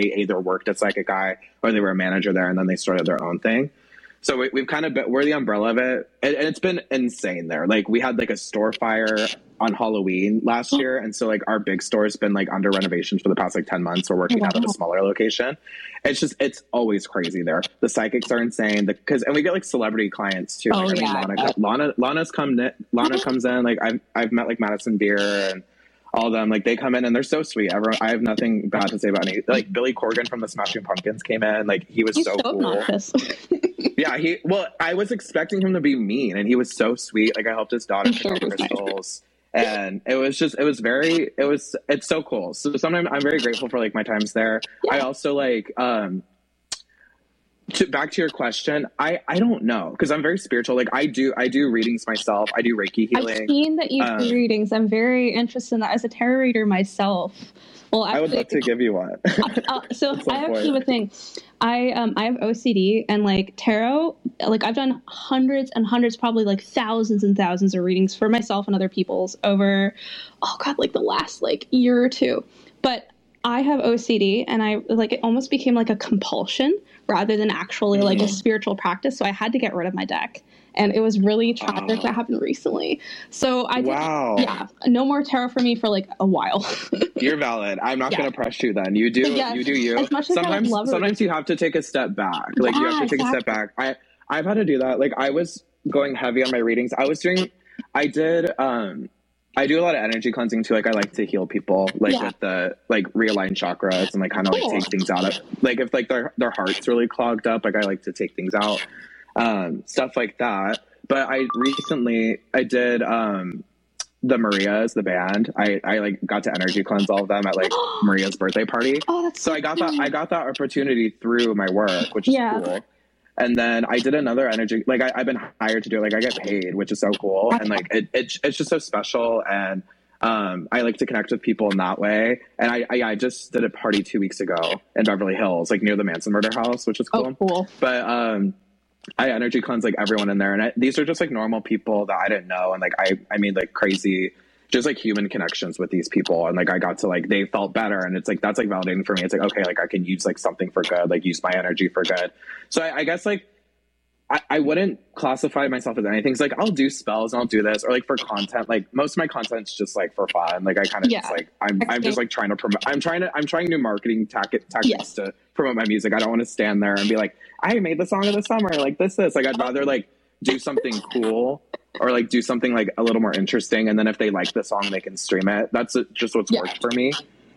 either worked at Psychic Eye or they were a manager there and then they started their own thing. So we've kind of we're the umbrella of it, and it's been insane there. Like we had like a store fire on Halloween last year, and so like our big store has been like under renovations for the past like 10 months. We're working out of a smaller location. It's always crazy there. The psychics are insane and we get like celebrity clients too. Like, Lana comes in. Like I've met like Madison Beer and all of them. Like they come in and they're so sweet. I have nothing bad to say about any. Like Billy Corgan from the Smashing Pumpkins came in. Like he's so cool. Yeah, I was expecting him to be mean, and he was so sweet. Like I helped his daughter pick up crystals, and it's so cool. So sometimes I'm very grateful for like my times there. Yeah. I also like back to your question. I don't know, because I'm very spiritual. Like I do readings myself. I do Reiki healing. I've seen that you do readings. I'm very interested in that as a tarot reader myself. Well, actually, I would love to give you one. So I actually have a thing. I have OCD, and like tarot, like I've done hundreds and hundreds, probably like thousands and thousands of readings for myself and other people's over, like the last like year or two. But I have OCD, and I like it almost became like a compulsion rather than actually like a spiritual practice. So I had to get rid of my deck. And it was really tragic that happened recently. So I no more tarot for me for like a while. You're valid. I'm not going to press you then. You do you. As much as sometimes you have to take a step back. Like you have to take a step back. I've had to do that. Like I was going heavy on my readings. I do a lot of energy cleansing too. Like I like to heal people with the like realign chakras and like kind of like take things out of, like if like their heart's really clogged up, like I like to take things out. Stuff like that. But I did the Marias, the band. I like got to energy cleanse all of them at like Maria's birthday party. So I got that opportunity through my work, which is cool. And then I did another energy, like I've been hired to do it. Like I get paid, which is so cool. And like it's just so special. And I like to connect with people in that way. And I just did a party 2 weeks ago in Beverly Hills, like near the Manson murder house, which is cool. Oh, cool. But I energy cleanse like everyone in there, and these are just like normal people that I didn't know, and like I made like crazy, just like human connections with these people, and like I got to like they felt better, and it's like that's like validating for me. It's like okay, like I can use like something for good, like use my energy for good. So I guess like I wouldn't classify myself as anything. So like I'll do spells and I'll do this, or like for content, like most of my content's just like for fun. Like I kind of just like I'm just like trying to promote. I'm trying new marketing tactics to promote my music. I don't want to stand there and be like, I made the song of the summer, like this. Like I'd rather like do something cool or like do something like a little more interesting, and then if they like the song, they can stream it. That's just what's worked for me.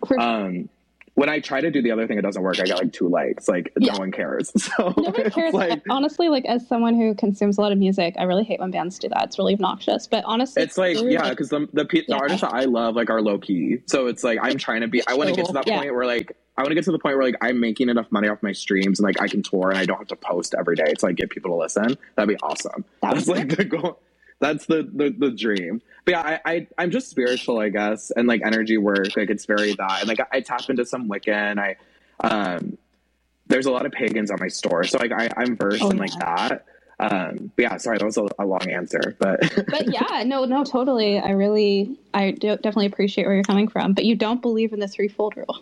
When I try to do the other thing, it doesn't work. I got like 2 likes. Like no one cares. So nobody cares. Like, honestly, like as someone who consumes a lot of music, I really hate when bands do that. It's really obnoxious. But honestly, it's like because the artists that I love like are low key. So it's like I'm trying to be. I want to get to that point where like I'm making enough money off my streams and like I can tour and I don't have to post every day to like get people to listen. That'd be awesome. That's like the goal. That's the dream. But yeah, I'm just spiritual, I guess, and like energy work, like it's very that. And like I tap into some Wiccan. There's a lot of pagans on my store, so like I'm versed in like that. But yeah, sorry, that was a long answer, but yeah, no, totally. I definitely appreciate where you're coming from, but you don't believe in the threefold rule.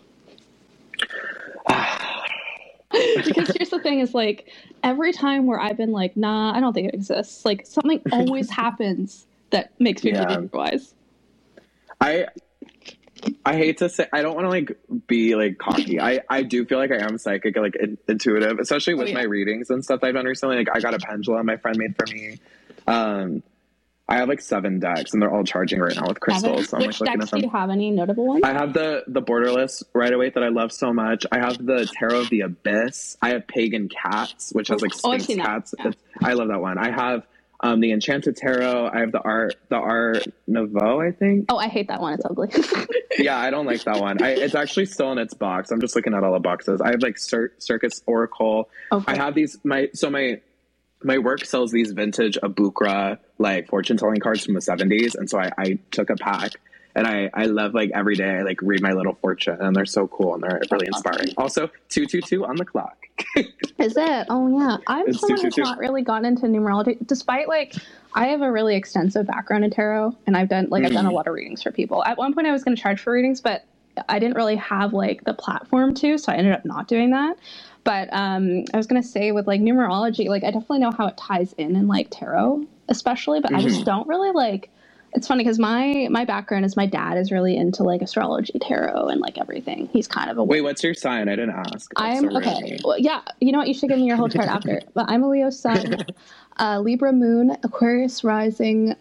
Because here's the thing is like every time where I've been like, nah, I don't think it exists, like something always happens that makes me believe otherwise. I hate to say, I don't want to like be like cocky. I do feel like I am psychic, like intuitive, especially with my readings and stuff that I've done recently. Like I got a pendulum my friend made for me. I have like 7 decks and they're all charging right now with crystals. So I'm Which decks do you have? Any notable ones? I have the Borderless Rider-Waite that I love so much. I have the Tarot of the Abyss. I have Pagan Cats, which has like Sphinx cats. Yeah. I love that one. I have the Enchanted Tarot. I have the Art Nouveau, I think. Oh, I hate that one. It's ugly. Yeah, I don't like that one. It's actually still in its box. I'm just looking at all the boxes. I have like Circus Oracle. Okay. I have these my work sells these vintage Abukra like fortune telling cards from the 70s, and so I took a pack, and I love like every day I like read my little fortune, and they're so cool and they're really inspiring. Also, 222 on the clock. Is it? Oh yeah, I'm someone who's not really gotten into numerology, despite like I have a really extensive background in tarot, and I've done a lot of readings for people. At one point, I was going to charge for readings, but I didn't really have like the platform to, so I ended up not doing that. But I was gonna say with like numerology, like I definitely know how it ties in like tarot, especially, but I just don't really like. It's funny because my background is my dad is really into like astrology, tarot, and like everything. He's kind of a wait. What's your sign? I didn't ask. I'm okay. Well, yeah, you know what? You should give me your whole chart after. But I'm a Leo sun, Libra moon, Aquarius rising,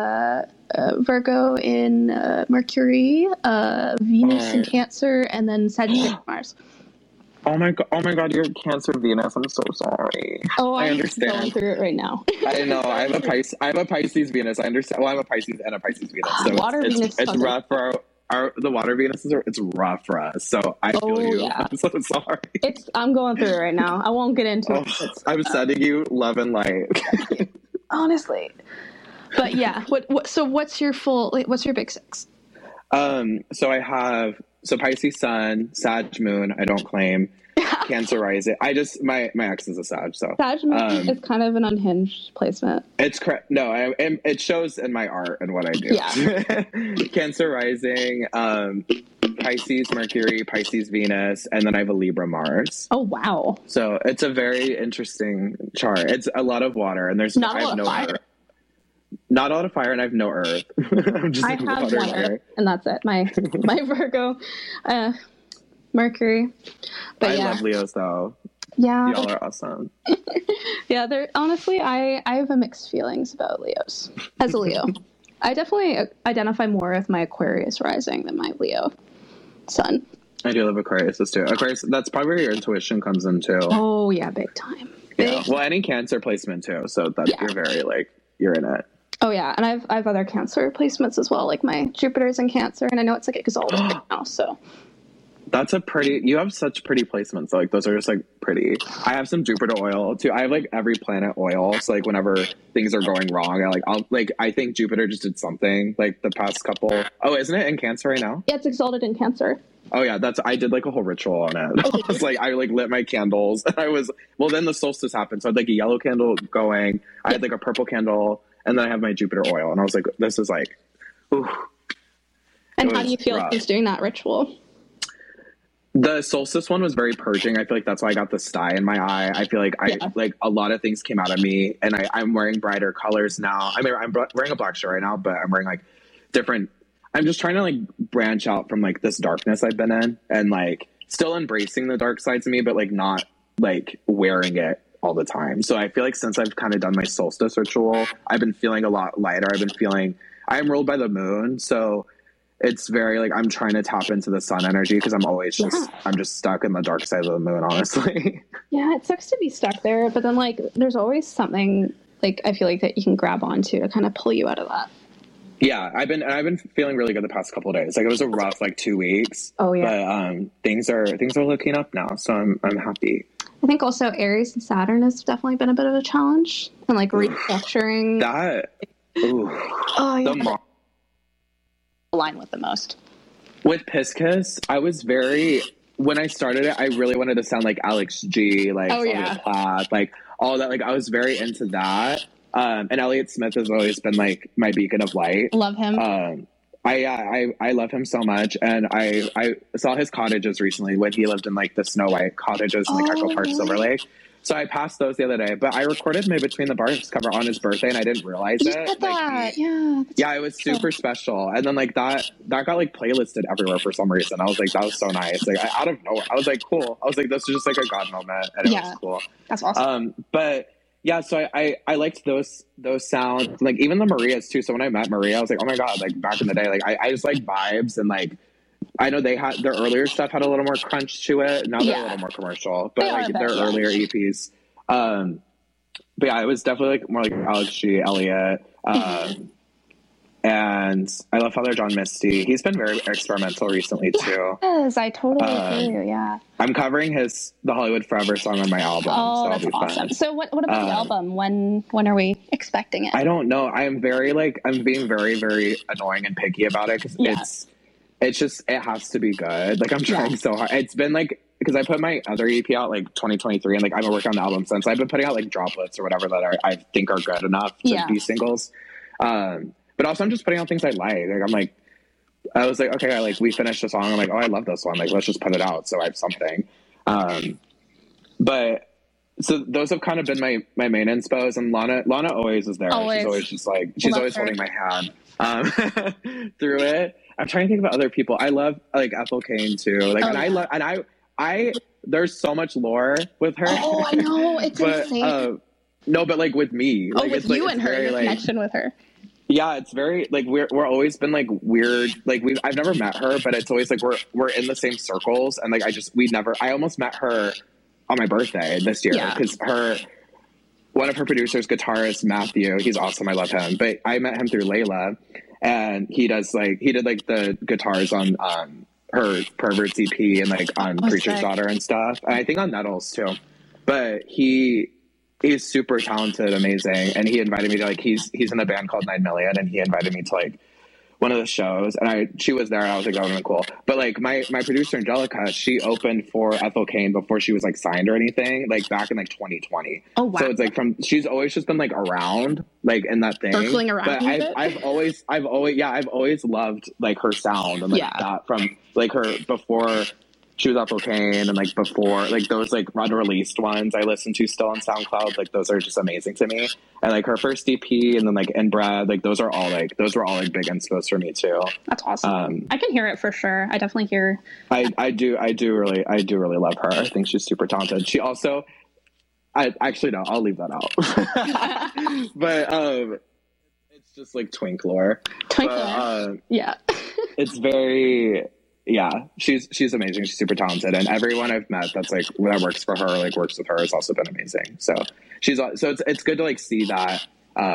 Virgo in Mercury, Venus in Cancer, and then Sagittarius Mars. Oh my god, you're Cancer Venus. I'm so sorry. Oh, I understand. I'm going through it right now. I know. I have a Pisces Venus. I understand. Well, I'm a Pisces and a Pisces Venus. So it's rough for the water Venuses. It's rough for us. So I feel you. Yeah. I'm so sorry. I'm going through it right now. I won't get into it. I'm sending you love and light. Honestly. But yeah, so what's your big six? So I have Pisces Sun, Sag Moon. I don't claim. Cancer Rising. My ex is a Sag, so Sag Moon is kind of an unhinged placement. It's correct. No, it shows in my art and what I do. Yeah. Cancer Rising, Pisces Mercury, Pisces Venus, and then I have a Libra Mars. Oh wow! So it's a very interesting chart. It's a lot of water, and there's not a lot of fire. Not a lot of fire, and I have no earth. I have one earth, and that's it. My Virgo, Mercury. But I love Leos though. Yeah, y'all are awesome. Yeah, they're honestly, I have mixed feelings about Leos. As a Leo, I definitely identify more with my Aquarius rising than my Leo sun. I do love Aquarius too. Aquarius, that's probably where your intuition comes in too. Oh yeah, big time. Yeah. Well, any Cancer placement too. So that's you're very you're in it. Oh yeah, and I have other Cancer placements as well. Like my Jupiter's in Cancer, and I know it's like exalted right now. So that's you have such pretty placements. Like those are just like pretty. I have some Jupiter oil too. I have like every planet oil. So like whenever things are going wrong, I think Jupiter just did something like the past couple. Oh, isn't it in Cancer right now? Yeah, it's exalted in Cancer. Oh yeah, I did like a whole ritual on it. I was like, I lit my candles, and then the solstice happened. So I had like a yellow candle going. I had like a purple candle, and then I have my Jupiter oil, and I was like, this is like, ooh. And how do you feel just doing that ritual? The solstice one was very purging. I feel like that's why I got the sty in my eye. I feel like like a lot of things came out of me, and I'm wearing brighter colors now. I mean, I'm wearing a black shirt right now, but I'm wearing like different. I'm just trying to like branch out from like this darkness I've been in, and like still embracing the dark sides of me, but like not like wearing it all the time. So I feel like since I've kind of done my solstice ritual, I've been feeling a lot lighter. I'm ruled by the moon, so it's very like I'm trying to tap into the sun energy because I'm always I'm just stuck in the dark side of the moon, honestly. Yeah, it sucks to be stuck there, but then like there's always something like I feel like that you can grab onto to kind of pull you out of that. Yeah, I've been feeling really good the past couple of days. Like it was a rough 2 weeks. Oh yeah. But things are looking up now, so I'm happy. I think also Aries and Saturn has definitely been a bit of a challenge and like restructuring that. Ooh. Oh yeah. Align with the most. With Pisces, I was when I started it, I really wanted to sound like Alex G, like Sylvia Plath, like all that. Like I was very into that. And Elliott Smith has always been like my beacon of light. Love him. I love him so much, and I saw his cottages recently when he lived in like the Snow White cottages in like Echo Park, Silver Lake. So I passed those the other day, but I recorded my Between the Bars cover on his birthday, and I didn't realize it. Did that. Yeah, it was super special. And then like that got like playlisted everywhere for some reason. I was like, that was so nice. Like out of nowhere, I was like, cool. I was like, this is just like a God moment, and it was cool. That's awesome. But yeah, so I liked those sounds, like even the Marias too. So when I met Maria, I was like, oh my God, like back in the day, like I just like vibes, and like I know they had their earlier stuff had a little more crunch to it. Now they're a little more commercial, but like their earlier EPs. But yeah, it was definitely like more like Alex G, Elliott. And I love Father John Misty. He's been very experimental recently too. Yes, I totally agree. Yeah, I'm covering the Hollywood Forever song on my album. Oh, so that's awesome. Fun. So what about the album? When are we expecting it? I don't know. I'm being very, very annoying and picky about it because it has to be good. Like I'm trying so hard. It's been like, because I put my other EP out like 2023, and like I've been working on the album since. I've been putting out like droplets or whatever that I think are good enough to be singles. But also I'm just putting out things I like. Like I'm like, I was like, okay, like we finished the song. I'm like, oh, I love this one. Like, let's just put it out. So I have something. But so those have kind of been my main inspos, and Lana always is there. She's always just like, she's always holding my hand through it. I'm trying to think about other people. I love like Ethel Cain too. Like, I there's so much lore with her. Oh, I know. It's insane. No, but like with me, like with you and her, your connection with her. Yeah, it's very like we're always been like weird. Like I've never met her, but it's always like we're in the same circles, and like I almost met her on my birthday this year because one of her producers, guitarist Matthew, he's awesome. I love him, but I met him through Layla, and he did the guitars on her Perverts EP and like on Preacher's Daughter and stuff, and I think on Nettles too. But he's super talented, amazing, and he invited me to like he's in a band called 9 Million, and he invited me to like one of the shows, and she was there, and I was like, that would have been cool. But like my producer Angelica, she opened for Ethel Cain before she was like signed or anything, like back in like 2020. Oh wow! So it's like she's always just been like around, like in that thing, circling around. But I've always loved like her sound and like that from like her before she was Ethel Cain, and like before like those like unreleased ones I listen to still on SoundCloud, like those are just amazing to me. And like her first EP and then like Inbred, like those were all like big inspos for me too. That's awesome. I can hear it for sure. I definitely hear. I do really love her. I think she's super talented. She also, no, I'll leave that out. But it's just like twink lore. Yeah. It's very. Yeah, she's amazing. She's super talented, and everyone I've met that works for her, like works with her, has also been amazing. So it's good to like see that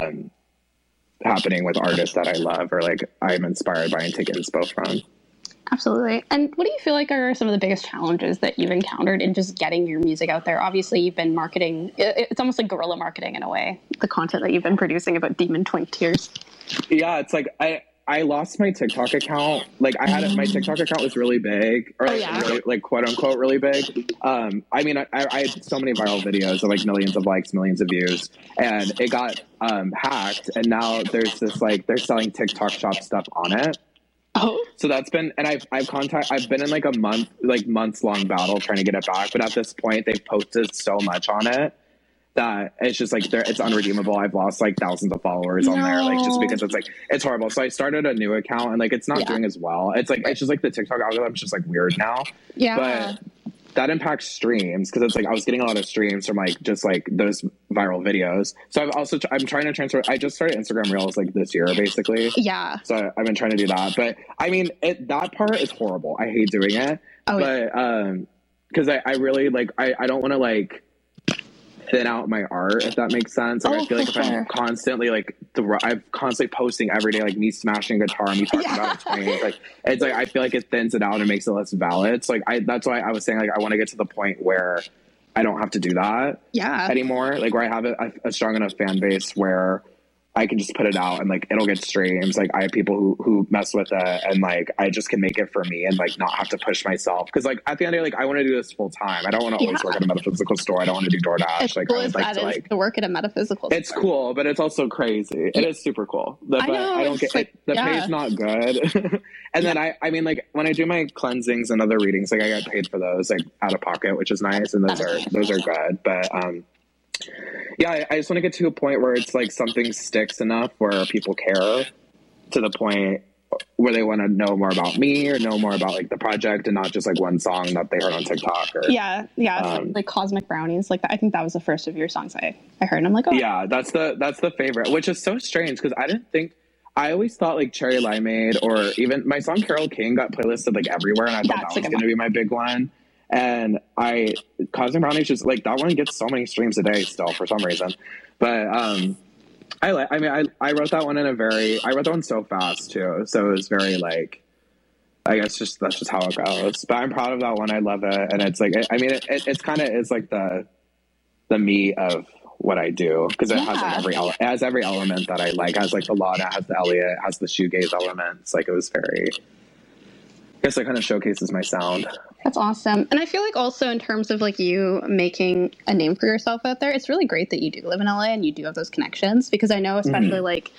happening with artists that I love or like I'm inspired by and take inspo from. Absolutely. And what do you feel like are some of the biggest challenges that you've encountered in just getting your music out there? Obviously, you've been marketing. It's almost like guerrilla marketing in a way. The content that you've been producing about Demon Twink Tears. Yeah, it's like I lost my TikTok account. Like my TikTok account was really big, or really, like quote unquote really big. I mean, I had so many viral videos of like millions of likes, millions of views, and it got hacked. And now there's this like they're selling TikTok shop stuff on it. Oh, so that's been, and I've been in like months long battle trying to get it back. But at this point, they've posted so much on it that it's just like it's unredeemable. I've lost like thousands of followers on there, like just because it's horrible. So I started a new account and like it's not doing as well. It's like it's just like the TikTok algorithm is just like weird now. Yeah, but that impacts streams because it's like I was getting a lot of streams from like just like those viral videos. So I'm trying to transfer. I just started Instagram Reels like this year basically. Yeah. So I've been trying to do that, but I mean that part is horrible. I hate doing it. Because I really like I don't want to like thin out my art, if that makes sense. Like, I feel like if I'm constantly like I'm constantly posting every day, like me smashing guitar, me talking about it, like it's like I feel like it thins it out and makes it less valid. It's like that's why I was saying like I want to get to the point where I don't have to do that anymore. Like where I have a strong enough fan base where I can just put it out and like it'll get streams. Like I have people who mess with it, and like I just can make it for me and like not have to push myself. Because like at the end of the day, like I want to do this full time. I don't want to always work at a metaphysical store. I don't want to do DoorDash. As like cool I would like to like to work at a metaphysical store. It's cool, but it's also crazy. It is super cool. I don't get like, the pay is not good. And then I mean like when I do my cleansings and other readings, like I get paid for those like out of pocket, which is nice, and those are good. But yeah, I just want to get to a point where it's like something sticks enough where people care to the point where they want to know more about me or know more about like the project and not just like one song that they heard on TikTok. Or, like Cosmic Brownies. Like I think that was the first of your songs I heard. And I'm like, oh yeah, that's the favorite, which is so strange because I always thought like Cherry Limeade or even my song Carole King got playlisted like everywhere, and I thought that was going to be my big one. And Cosmic Brownies just like that one gets so many streams a day still for some reason. But I wrote that one I wrote that one so fast too. So it was very like, I guess that's just how it goes. But I'm proud of that one. I love it. And it's like, it's kind of is like the meat of what I do. Cause it has every element that I like. It has like the Lana, has the Elliot, it has the shoegaze elements. Like it was very, I guess it kind of showcases my sound. That's awesome. And I feel like also in terms of like you making a name for yourself out there, it's really great that you do live in LA and you do have those connections, because I know especially like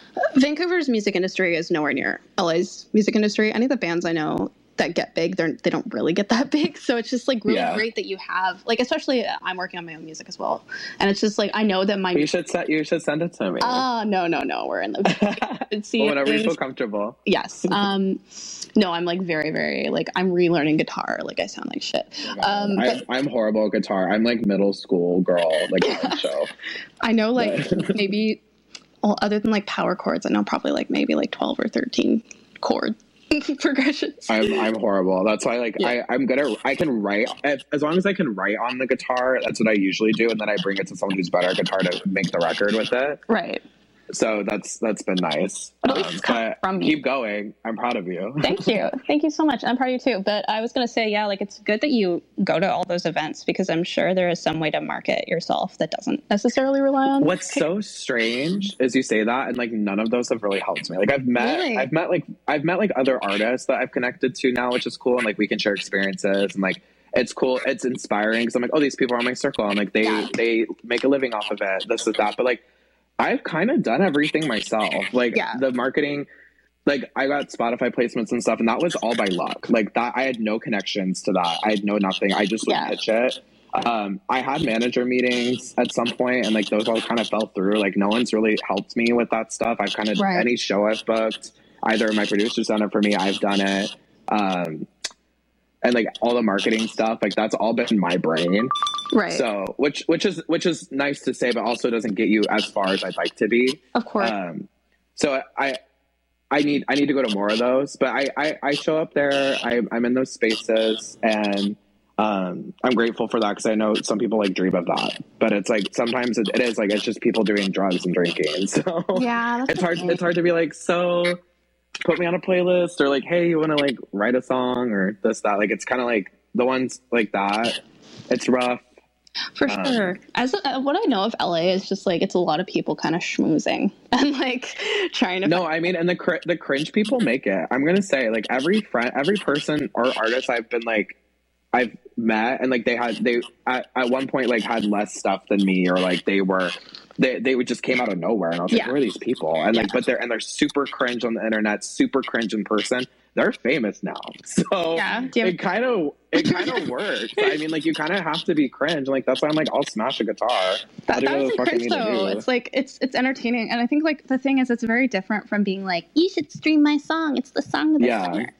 Vancouver's music industry is nowhere near LA's music industry. Any of the bands I know that get big, they don't really get that big. So it's just like really great that you have, like, especially I'm working on my own music as well, and it's just like I know that you should send it to me. No, we're in the see whenever you feel comfortable. Yes. No, I'm like very, very like I'm relearning guitar. Like I sound like shit. I'm horrible at guitar. I'm like middle school girl, like show. I know, like maybe, well, other than like power chords, I know probably like maybe like 12 or 13 chord progressions. I'm horrible. That's why I'm good at, I can write as long as I can write on the guitar. That's what I usually do, and then I bring it to someone who's better at guitar to make the record with it. Right. So that's been nice. But keep going. I'm proud of you. Thank you. Thank you so much. I'm proud of you too. But I was going to say, yeah, like it's good that you go to all those events because I'm sure there is some way to market yourself that doesn't necessarily rely on. What's so strange is you say that, and like none of those have really helped me. Like I've met other artists that I've connected to now, which is cool, and like we can share experiences and like. It's cool. It's inspiring because I'm like, oh, these people are in my circle, and like they make a living off of it. This is that, but like. I've kind of done everything myself. Like the marketing, like I got Spotify placements and stuff, and that was all by luck. Like that, I had no connections to that. I had nothing. I just would pitch it. I had manager meetings at some point, and like those all kind of fell through. Like no one's really helped me with that stuff. I've kind of any show I've booked, either my producer's done it for me, I've done it. And like all the marketing stuff, like that's all been my brain. Right. So, which is nice to say, but also doesn't get you as far as I'd like to be. Of course. So I need to go to more of those, but I show up there. I'm in those spaces, and I'm grateful for that because I know some people like dream of that, but it's like sometimes it is like it's just people doing drugs and drinking. So yeah, it's hard. It's hard to be like so. Put me on a playlist, or like, hey, you want to like write a song or this, that. Like, it's kind of like the ones like that. It's rough. For sure. As what I know of LA is just like, it's a lot of people kind of schmoozing and like trying to. No, I mean, and the cringe people make it. I'm going to say like every person or artist I've met, and like they at one point like had less stuff than me, or like they would just came out of nowhere, and I was like, who are these people? And like, but they're super cringe on the internet, super cringe in person. They're famous now, so it kind of works. I mean, like you kind of have to be cringe, and like that's why I'm like, I'll smash a guitar. That was cringe though. It's like it's entertaining, and I think like the thing is, it's very different from being like, you should stream my song. It's the song of the summer.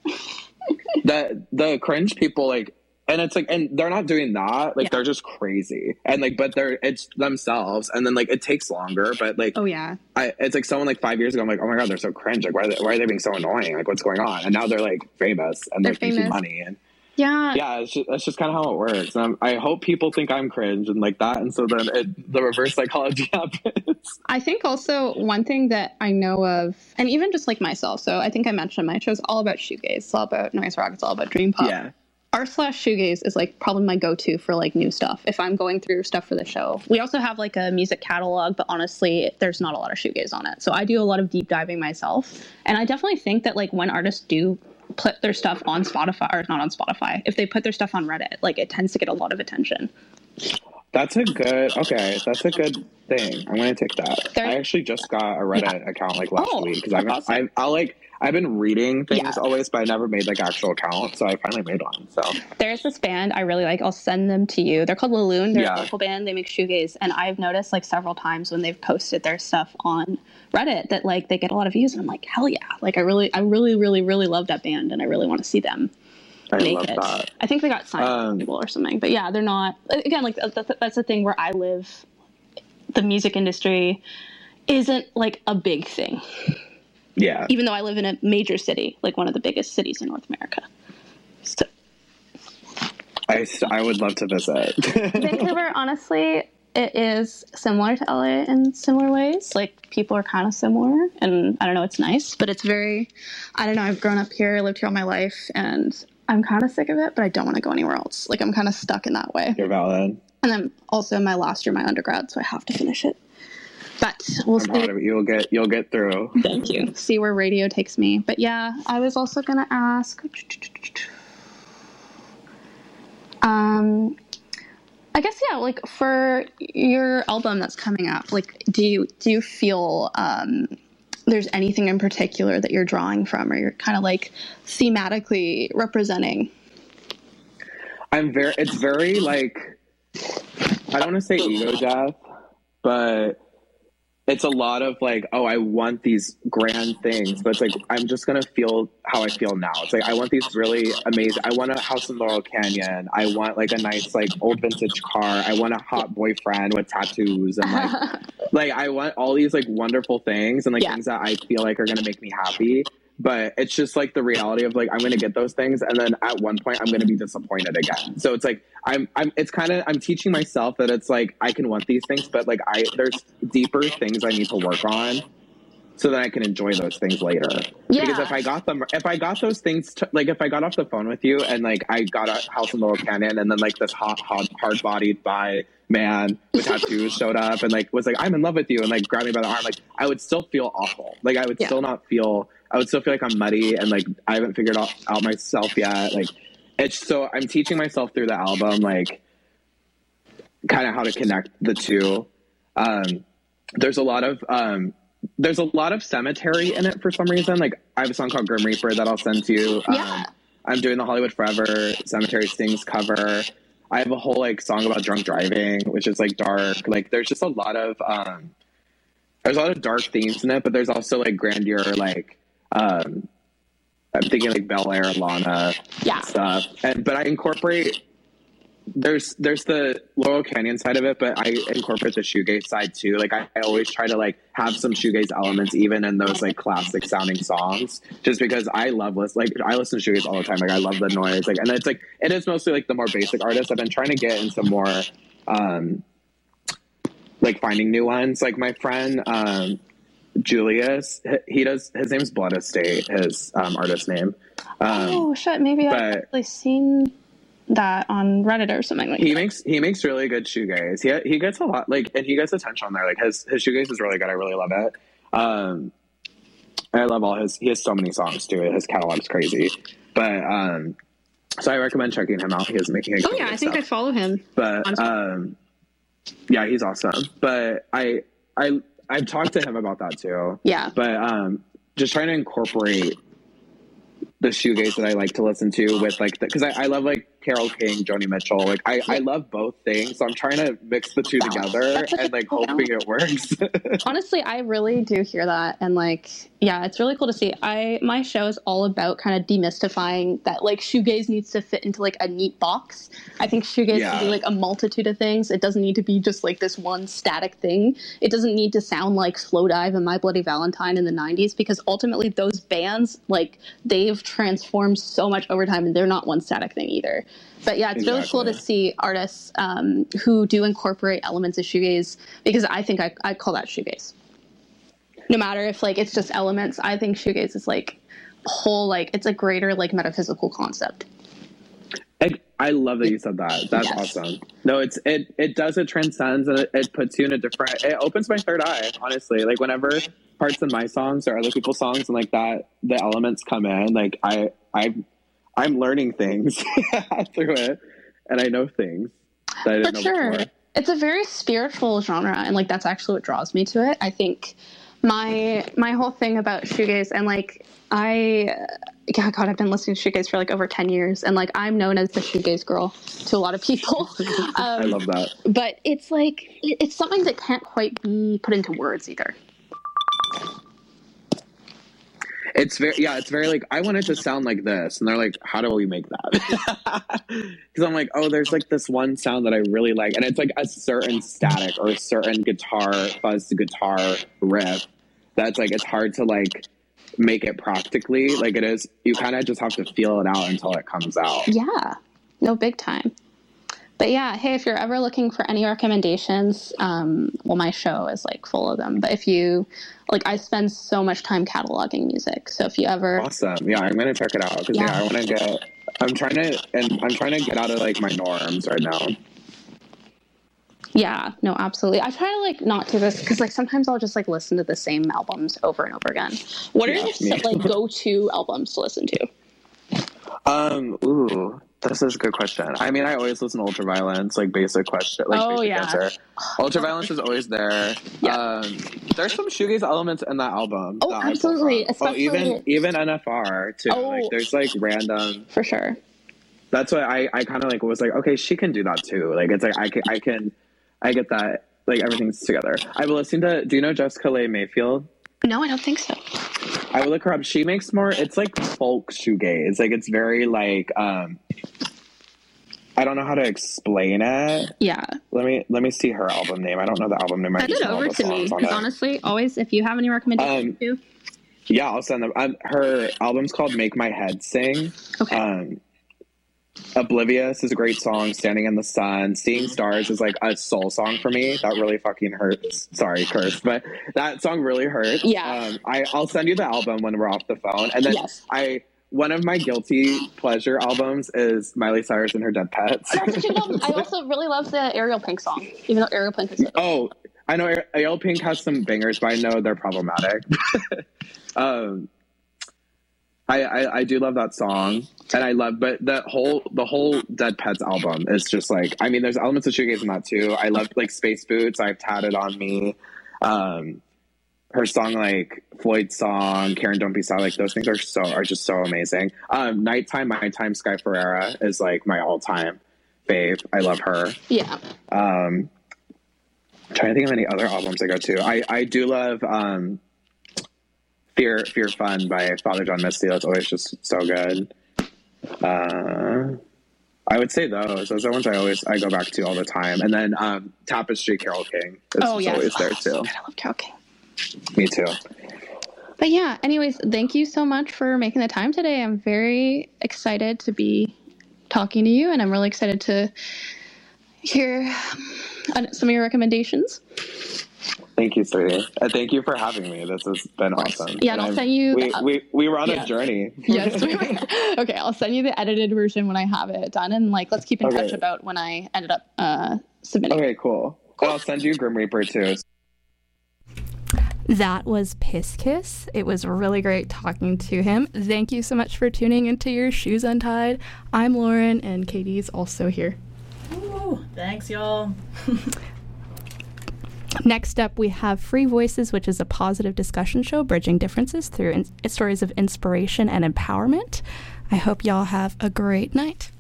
The cringe people like. And it's like, and they're not doing that. Like, they're just crazy. And like, but it's themselves. And then like, it takes longer, but like, it's like someone like 5 years ago, I'm like, oh my God, they're so cringe. Like, why are they being so annoying? Like, what's going on? And now they're like famous and they're making money. And it's just kind of how it works. And I hope people think I'm cringe and like that. And so then the reverse psychology happens. I think also one thing that I know of, and even just like myself. So I think I mentioned my show's all about shoegaze. It's all about noise rock. It's all about dream pop. Yeah. r/shoegaze is like probably my go-to for like new stuff if I'm going through stuff for the show. We also have like a music catalog, but honestly there's not a lot of shoegaze on it, so I do a lot of deep diving myself. And I definitely think that like when artists do put their stuff on Spotify, or not on Spotify, if they put their stuff on Reddit, like it tends to get a lot of attention. That's a good thing. I'm gonna take that. I actually just got a Reddit account like last week because I've been reading things always, but I never made like actual account, so I finally made one. So there's this band I really like. I'll send them to you. They're called Laloon. They're a local band. They make shoegaze, and I've noticed like several times when they've posted their stuff on Reddit that like they get a lot of views, and I'm like, hell yeah! Like I really love that band, and I really want to see them make it. That. I think they got signed by people or something, but yeah, they're not. Again, like that's the thing where I live. The music industry isn't like a big thing. Yeah. Even though I live in a major city, like one of the biggest cities in North America. So. I would love to visit. Vancouver, honestly, it is similar to LA in similar ways. Like, people are kind of similar, and I don't know, it's nice, but it's very, I don't know, I've grown up here, lived here all my life, and I'm kind of sick of it, but I don't want to go anywhere else. Like, I'm kind of stuck in that way. You're valid. And then also my last year, my undergrad, so I have to finish it. But we'll see. You'll get through. Thank you. See where radio takes me. But yeah, I was also gonna ask. I guess like for your album that's coming up, like do you feel there's anything in particular that you're drawing from, or you're kind of like thematically representing. It's very like, I don't want to say ego death, but it's a lot of like, oh, I want these grand things, but it's like, I'm just going to feel how I feel now. It's like, I want these really amazing, I want a house in Laurel Canyon. I want like a nice, like old vintage car. I want a hot boyfriend with tattoos and like I want all these like wonderful things and like things that I feel like are going to make me happy. But it's just like the reality of like, I'm going to get those things. And then at one point I'm going to be disappointed again. So it's like, I'm teaching myself that it's like, I can want these things, but like there's deeper things I need to work on so that I can enjoy those things later. Yeah. Because if I got those things, like if I got off the phone with you and like I got a house in Laurel Canyon and then like this hard bodied bi man with tattoos showed up and like was like, I'm in love with you, and like grabbed me by the arm, like I would still feel awful. Like I would still feel like I'm muddy and like I haven't figured out myself yet. Like I'm teaching myself through the album, like kind of how to connect the two. There's a lot of cemetery in it for some reason. Like I have a song called Grim Reaper that I'll send to you. I'm doing the Hollywood Forever Cemetery Stings cover. I have a whole like song about drunk driving, which is like dark. Like there's just a lot of dark themes in it, but there's also like grandeur, like I'm thinking like Bel Air, Lana stuff. But I incorporate there's the Laurel Canyon side of it, but I incorporate the shoegaze side too. Like I always try to like have some shoegaze elements even in those like classic sounding songs, just because I listen to shoegaze all the time. Like I love the noise, like, and it's like it is mostly like the more basic artists. I've been trying to get into more like finding new ones. Like my friend Julius, his name's Blood Estate, his artist name. Oh shit, maybe I've actually seen that on Reddit or something like that. He makes really good shoegaze. He gets a lot, like, and he gets attention on there. Like his shoegaze is really good. I really love it. I love he has so many songs too. His catalog's crazy. But so I recommend checking him out. He is making I think I follow him. But yeah, he's awesome. But I've talked to him about that too. Yeah. But just trying to incorporate the shoegaze that I like to listen to with like because I love like Carole King, Joni Mitchell. Like I love both things, so I'm trying to mix the two together and like hoping it works. Honestly, I really do hear that, and like it's really cool to see. My show is all about kind of demystifying that like shoegaze needs to fit into like a neat box. I think shoegaze can be like a multitude of things. It doesn't need to be just like this one static thing. It doesn't need to sound like Slowdive and My Bloody Valentine in the 90s, because ultimately those bands, like, they've transformed so much over time and they're not one static thing either. But yeah, it's really cool to see artists who do incorporate elements of shoegaze, because I think I call that shoegaze. No matter if like it's just elements, I think shoegaze is like a whole, like it's a greater like metaphysical concept. I love that you said that. That's awesome. No, it transcends, and it puts you in a different, it opens my third eye, honestly. Like whenever parts of my songs or other people's songs and like that, the elements come in, like I'm learning things through it, and I know things that I didn't know before. It's a very spiritual genre, and like that's actually what draws me to it. I think my whole thing about shoegaze, and like I've been listening to shoegaze for like over 10 years, and like I'm known as the shoegaze girl to a lot of people. I love that. But it's like it's something that can't quite be put into words either. It's very like, I want it to sound like this, and they're like, how do we make that? Because I'm like, oh, there's like this one sound that I really like, and it's like a certain static or a certain guitar fuzz guitar riff that's like, it's hard to like make it practically like it is. You kind of just have to feel it out until it comes out. Yeah, no, big time. But yeah, hey, if you're ever looking for any recommendations, well, my show is like full of them. But if you like, I spend so much time cataloging music. So if you ever, awesome, yeah, I'm gonna check it out, because I want to get. I'm trying to get out of like my norms right now. Yeah, no, absolutely. I try to like not do this, because like sometimes I'll just like listen to the same albums over and over again. What are your like go-to albums to listen to? Ooh, this is a good question. I mean, I always listen to Ultraviolence, like basic question. Like, basic answer. Ultraviolence is always there. Yeah. there's some shoegaze elements in that album. Oh, absolutely. Especially even NFR too. Oh, like there's like random for sure. That's why I kind of like was like, okay, she can do that too. Like it's like I get that, like everything's together. I will listen to, do you know Jessica Leigh Mayfield? No, I don't think so. I will look her up. She makes more, it's like folk shoegaze. Like it's very like I don't know how to explain it. Yeah. Let me see her album name. I don't know the album name. Send it over to me, because honestly, always, if you have any recommendations too. Yeah, I'll send them. Her album's called Make My Head Sing. Okay. Oblivious is a great song. Standing in the Sun. Seeing Stars is like a soul song for me. That really fucking hurts. Sorry, curse, but that song really hurts. Yeah. I'll send you the album when we're off the phone. And then one of my guilty pleasure albums is Miley Cyrus and her Dead Pets. I also really love the Ariel Pink song, even though Ariel Pink is Oh, I know Ariel Pink has some bangers, but I know they're problematic. I do love that song, and I love, but the whole Dead Pets album is just like, I mean, there's elements of shoegaze in that too. I love like Space Boots. I've Tatted on Me. Her song, like Floyd's song, Karen Don't Be Sad, like those things are just so amazing. Nighttime, My Time, Sky Ferreira is like my all time fave. I love her. Yeah. I'm trying to think of any other albums I go to. I do love Fear Fun by Father John Misty. That's always just so good. I would say those are ones I go back to all the time. And then Tapestry, Carole King is always there too. I love Carole King. Me too. But yeah, anyways, thank you so much for making the time today. I'm very excited to be talking to you, and I'm really excited to hear some of your recommendations. Thank you, sweetie. And thank you for having me. This has been awesome. Yeah, and I'll send you... We were on a journey. Yes, we were. Okay, I'll send you the edited version when I have it done, and like let's keep in touch about when I ended up submitting. Okay, cool. And I'll send you Grim Reaper too. That was Piss Kiss. It was really great talking to him. Thank you so much for tuning into Your Shoes Untied. I'm Lauren, and Katie's also here. Ooh, thanks, y'all. Next up, we have Free Voices, which is a positive discussion show bridging differences through stories of inspiration and empowerment. I hope y'all have a great night.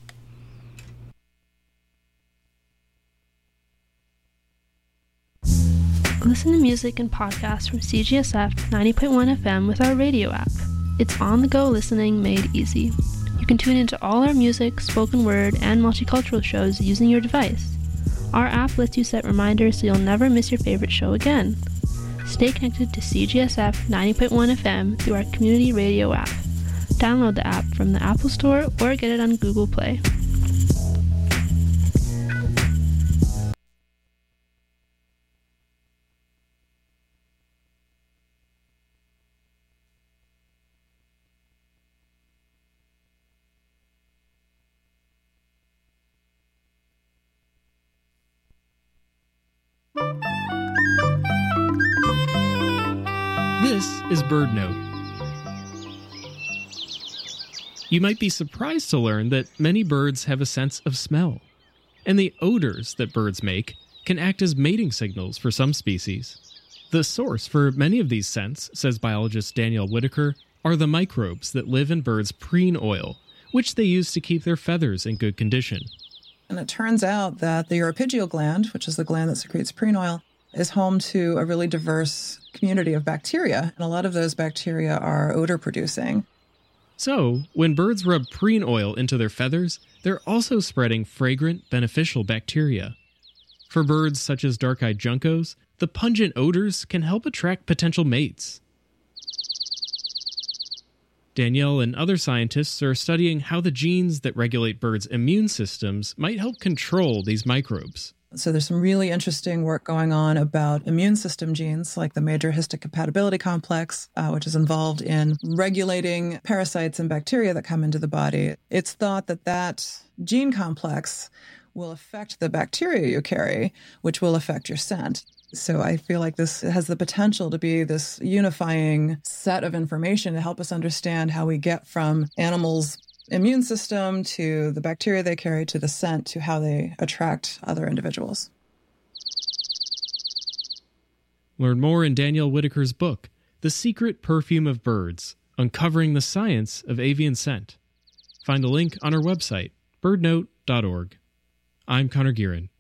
Listen to music and podcasts from CGSF 90.1 FM with our radio app. It's on-the-go listening made easy. You can tune into all our music, spoken word, and multicultural shows using your device. Our app lets you set reminders so you'll never miss your favorite show again. Stay connected to CGSF 90.1 FM through our community radio app. Download the app from the Apple Store or get it on Google Play. This is BirdNote. You might be surprised to learn that many birds have a sense of smell, and the odors that birds make can act as mating signals for some species. The source for many of these scents, says biologist Danielle Whitaker, are the microbes that live in birds' preen oil, which they use to keep their feathers in good condition. And it turns out that the oropharyngeal gland, which is the gland that secretes preen oil, is home to a really diverse community of bacteria, and a lot of those bacteria are odor producing. So, when birds rub preen oil into their feathers, they're also spreading fragrant, beneficial bacteria. For birds such as dark-eyed juncos, the pungent odors can help attract potential mates. Danielle and other scientists are studying how the genes that regulate birds' immune systems might help control these microbes. So there's some really interesting work going on about immune system genes like the major histocompatibility complex, which is involved in regulating parasites and bacteria that come into the body. It's thought that that gene complex will affect the bacteria you carry, which will affect your scent. So I feel like this has the potential to be this unifying set of information to help us understand how we get from animals' immune system to the bacteria they carry to the scent to how they attract other individuals. Learn more in Danielle Whitaker's book, The Secret Perfume of Birds, Uncovering the Science of Avian Scent. Find a link on our website, birdnote.org. I'm Connor Gearin.